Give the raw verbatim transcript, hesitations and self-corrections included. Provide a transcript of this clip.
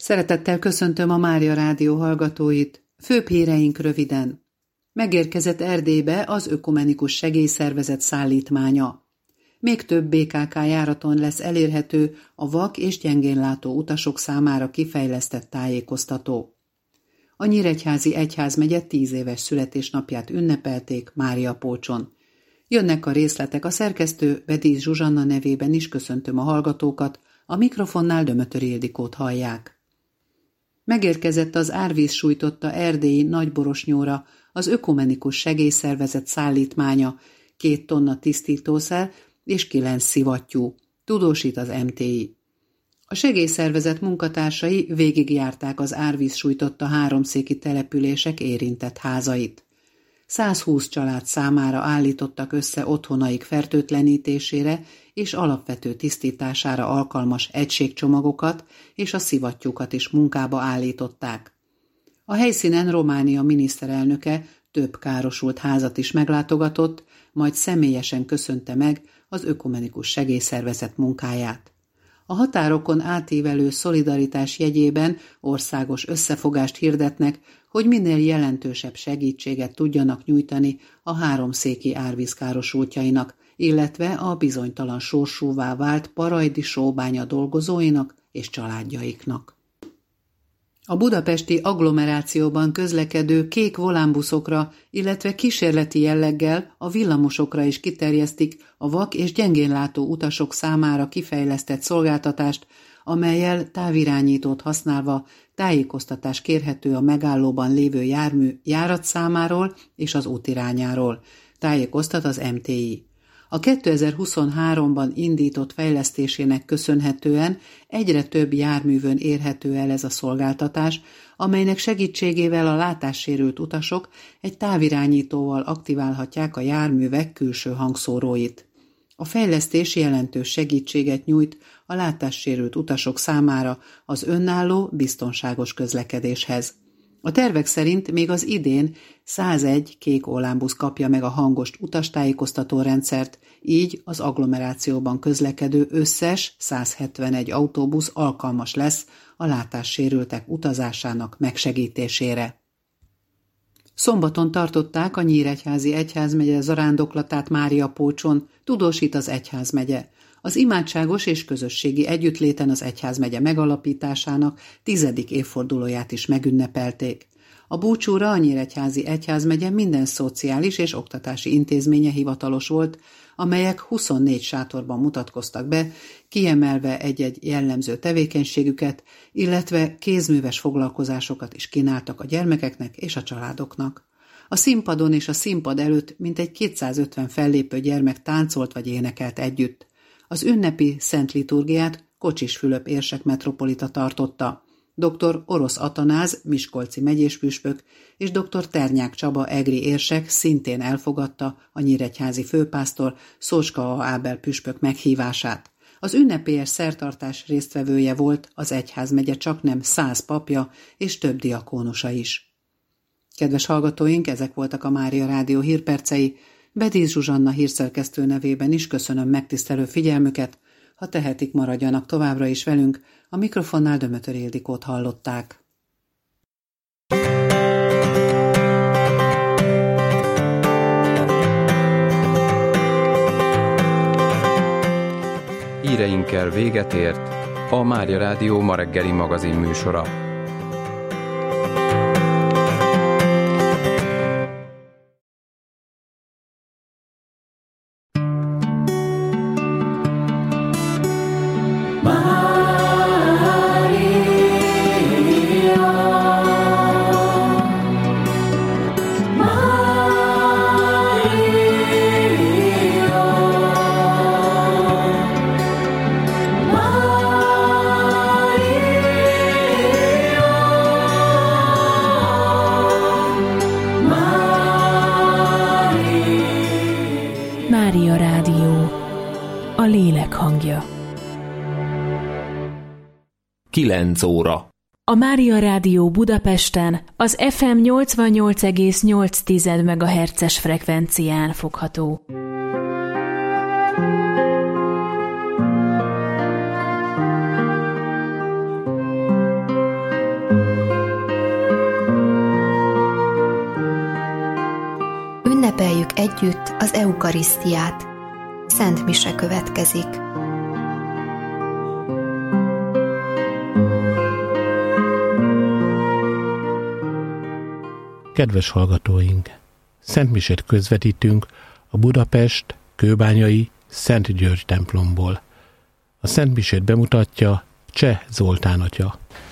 Szeretettel köszöntöm a Mária Rádió hallgatóit. Főbb híreink röviden. Megérkezett Erdélybe az Ökumenikus Segélyszervezet szállítmánya. Még több bé ká ká járaton lesz elérhető a vak és gyengénlátó utasok számára kifejlesztett tájékoztató. A Nyíregyházi Egyházmegye tíz éves születésnapját ünnepelték Máriapócson. Jönnek a részletek, a szerkesztő Bedísz Zsuzsanna nevében is köszöntöm a hallgatókat, a mikrofonnál Dömötöri Ildikót hallják. Megérkezett az árvíz sújtotta erdélyi Nagyborosnyóra az Ökumenikus Segélyszervezet szállítmánya, két tonna tisztítószer és kilenc szivattyú, tudósít az em té i. A segélyszervezet munkatársai végigjárták az árvíz sújtotta háromszéki települések érintett házait. százhúsz család számára állítottak össze otthonaik fertőtlenítésére és alapvető tisztítására alkalmas egységcsomagokat, és a szivattyúkat is munkába állították. A helyszínen Románia miniszterelnöke több károsult házat is meglátogatott, majd személyesen köszönte meg az Ökumenikus Segélyszervezet munkáját. A határokon átívelő szolidaritás jegyében országos összefogást hirdetnek, hogy minél jelentősebb segítséget tudjanak nyújtani a háromszéki árvíz károsultjainak, illetve a bizonytalan sorsúvá vált parajdi sóbánya dolgozóinak és családjaiknak. A budapesti agglomerációban közlekedő kék volánbuszokra, illetve kísérleti jelleggel a villamosokra is kiterjesztik a vak és gyengénlátó utasok számára kifejlesztett szolgáltatást, amellyel távirányítót használva tájékoztatás kérhető a megállóban lévő jármű járatszámáról és az útirányáról, tájékoztat az em té i. A kétezer-huszonháromban indított fejlesztésének köszönhetően egyre több járművön érhető el ez a szolgáltatás, amelynek segítségével a látássérült utasok egy távirányítóval aktiválhatják a járművek külső hangszóróit. A fejlesztés jelentős segítséget nyújt a látássérült utasok számára az önálló, biztonságos közlekedéshez. A tervek szerint még az idén százegy kék volánbusz kapja meg a hangos utastájékoztató rendszert, így az agglomerációban közlekedő összes százhetvenegy autóbusz alkalmas lesz a látássérültek utazásának megsegítésére. Szombaton tartották a Nyíregyházi Egyházmegye zarándoklatát Máriapócson, tudósít az Egyházmegye. Az imádságos és közösségi együttléten az egyházmegye megalapításának tizedik évfordulóját is megünnepelték. A búcsúra a Nyíregyházi Egyházmegye minden szociális és oktatási intézménye hivatalos volt, amelyek huszonnégy sátorban mutatkoztak be, kiemelve egy-egy jellemző tevékenységüket, illetve kézműves foglalkozásokat is kínáltak a gyermekeknek és a családoknak. A színpadon és a színpad előtt mintegy kétszázötven fellépő gyermek táncolt vagy énekelt együtt. Az ünnepi szent liturgiát Kocsis Fülöp érsek metropolita tartotta. dr. Orosz Atanáz, miskolci megyéspüspök, és dr. Ternyák Csaba egri érsek szintén elfogadta a nyíregyházi főpásztor Szócska A. Ábel püspök meghívását. Az ünnepélyes szertartás résztvevője volt az egyházmegye csaknem száz papja és több diakónusa is. Kedves hallgatóink, ezek voltak a Mária Rádió hírpercei. Bedísz Zsuzsanna hírszerkesztő nevében is köszönöm megtisztelő figyelmüket, ha tehetik, maradjanak továbbra is velünk, a mikrofonnál Dömötöri Ildikót hallották. Híreinkkel véget ért a Mária Rádió ma reggeli magazin műsora. Mária Rádió, a lélek hangja. kilenc óra. A Mária Rádió Budapesten az ef em nyolcvannyolc egész nyolc megahertzes frekvencián fogható. együtt az eukarisztiát. Szent mise következik. Kedves hallgatóink! Szent misét közvetítünk a Budapest kőbányai Szent György templomból. A Szent misét bemutatja Cseh Zoltán atya.